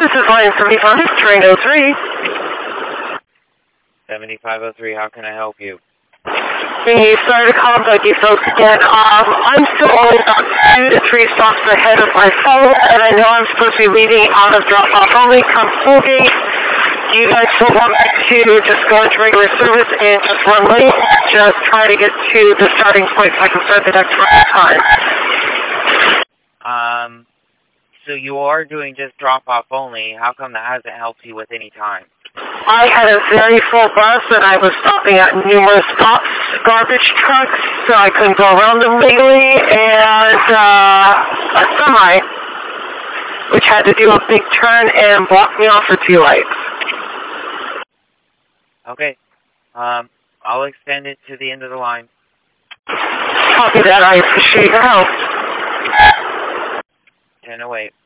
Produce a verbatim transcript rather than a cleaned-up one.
this is line seventy-five, train oh three. seventy-five oh three, how can I help you? We started to contact you folks again. Um, I'm still only about two to three stops ahead of my phone, and I know I'm supposed to be leaving out of drop-off only come Colgate. Do you guys still want me to just go into regular service and just run late? Just try to get to the starting point so I can start the next run time. Um, so you are doing just drop-off only. How come that hasn't helped you with any time? I had a very full bus, and I was stopping at numerous stops, garbage trucks, so I couldn't go around them legally, and uh, a semi, which had to do a big turn and block me off for two lights. Okay. Um, I'll extend it to the end of the line. Copy that. I appreciate your help. ten oh eight.